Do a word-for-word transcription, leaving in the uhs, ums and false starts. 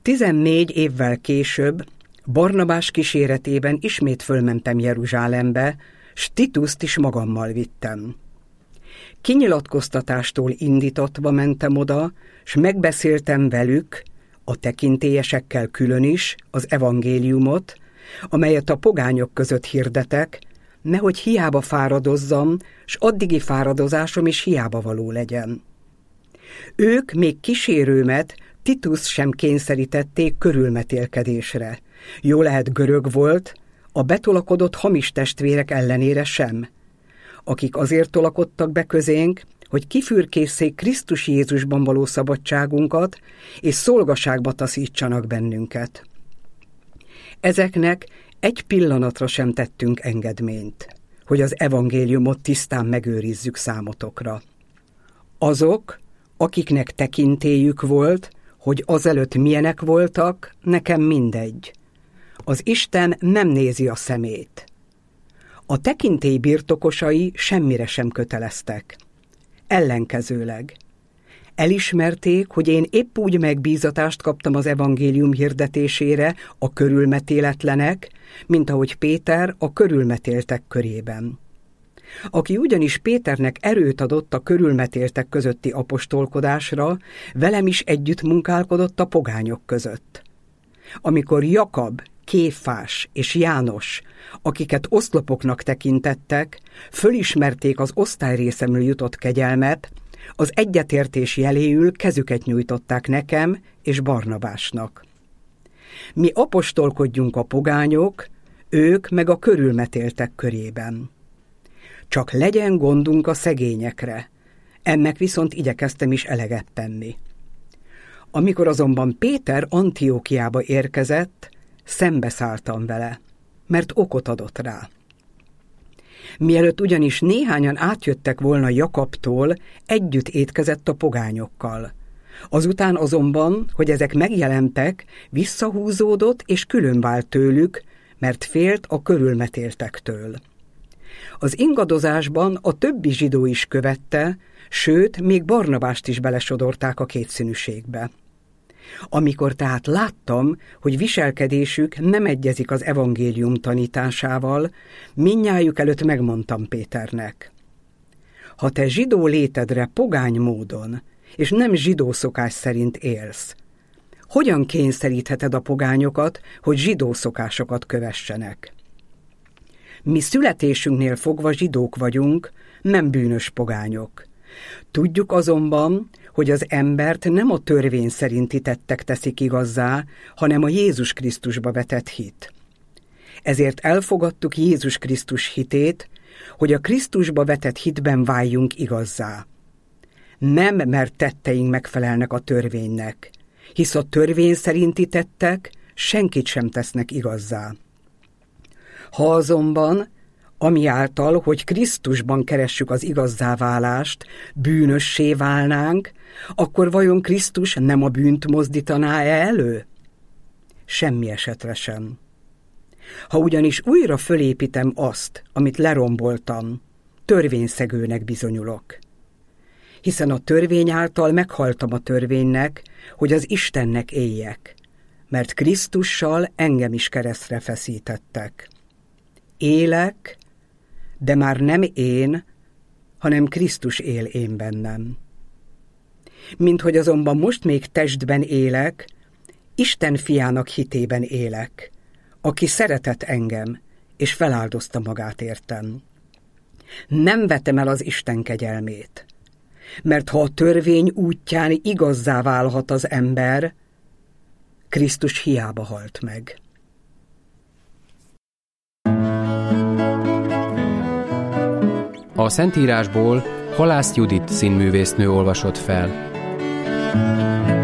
Tizennégy évvel később Barnabás kíséretében ismét fölmentem Jeruzsálembe, s Tituszt is magammal vittem. Kinyilatkoztatástól indítatva mentem oda, s megbeszéltem velük, a tekintélyesekkel külön is, az evangéliumot, amelyet a pogányok között hirdetek, nehogy hiába fáradozzam, s addigi fáradozásom is hiába való legyen. Ők még kísérőmet, Titus sem kényszerítették körülmetélkedésre. Jó lehet görög volt, a betolakodott hamis testvérek ellenére sem, akik azért tolakodtak be közénk, hogy kifürkészszék Krisztus Jézusban való szabadságunkat, és szolgaságba taszítsanak bennünket. Ezeknek egy pillanatra sem tettünk engedményt, hogy az evangéliumot tisztán megőrizzük számotokra. Azok, akiknek tekintélyük volt, hogy azelőtt milyenek voltak, nekem mindegy. Az Isten nem nézi a szemét. A tekintély birtokosai semmire sem köteleztek. Ellenkezőleg. Elismerték, hogy én épp úgy megbízatást kaptam az evangélium hirdetésére a körülmetéletlenek, mint ahogy Péter a körülmetéltek körében. Aki ugyanis Péternek erőt adott a körülmetéltek közötti apostolkodásra, velem is együtt munkálkodott a pogányok között. Amikor Jakab, Kéfás és János, akiket oszlopoknak tekintettek, fölismerték az osztályrészemről jutott kegyelmet, az egyetértés jeléül kezüket nyújtották nekem és Barnabásnak. Mi apostolkodjunk a pogányok, ők meg a körülmetéltek körében. Csak legyen gondunk a szegényekre, ennek viszont igyekeztem is eleget tenni. Amikor azonban Péter Antiókiába érkezett, szembeszálltam vele, mert okot adott rá. Mielőtt ugyanis néhányan átjöttek volna Jakabtól, együtt étkezett a pogányokkal. Azután azonban, hogy ezek megjelentek, visszahúzódott és különvált tőlük, mert félt a körülmetéltektől. Az ingadozásban a többi zsidó is követte, sőt, még Barnabást is belesodorták a kétszínűségbe. Amikor tehát láttam, hogy viselkedésük nem egyezik az evangélium tanításával, mindnyájuk előtt megmondtam Péternek: ha te zsidó létedre pogány módon, és nem zsidó szokás szerint élsz, hogyan kényszerítheted a pogányokat, hogy zsidó szokásokat kövessenek? Mi születésünknél fogva zsidók vagyunk, nem bűnös pogányok. Tudjuk azonban, hogy az embert nem a törvény szerinti tettek teszik igazzá, hanem a Jézus Krisztusba vetett hit. Ezért elfogadtuk Jézus Krisztus hitét, hogy a Krisztusba vetett hitben váljunk igazzá. Nem, mert tetteink megfelelnek a törvénynek, hisz a törvény szerinti tettek senkit sem tesznek igazzá. Ha azonban, ami által, hogy Krisztusban keressük az igazzá-válást, bűnössé válnánk, akkor vajon Krisztus nem a bűnt mozdítaná-e elő? Semmi esetre sem. Ha ugyanis újra fölépítem azt, amit leromboltam, törvényszegőnek bizonyulok. Hiszen a törvény által meghaltam a törvénynek, hogy az Istennek éljek, mert Krisztussal engem is keresztre feszítettek. Élek, de már nem én, hanem Krisztus él én bennem. Minthogy azonban most még testben élek, Isten fiának hitében élek, aki szeretett engem, és feláldozta magát értem. Nem vetem el az Isten kegyelmét, mert ha a törvény útján igazzá válhat az ember, Krisztus hiába halt meg. A Szentírásból Halász Judit színművésznő olvasott fel.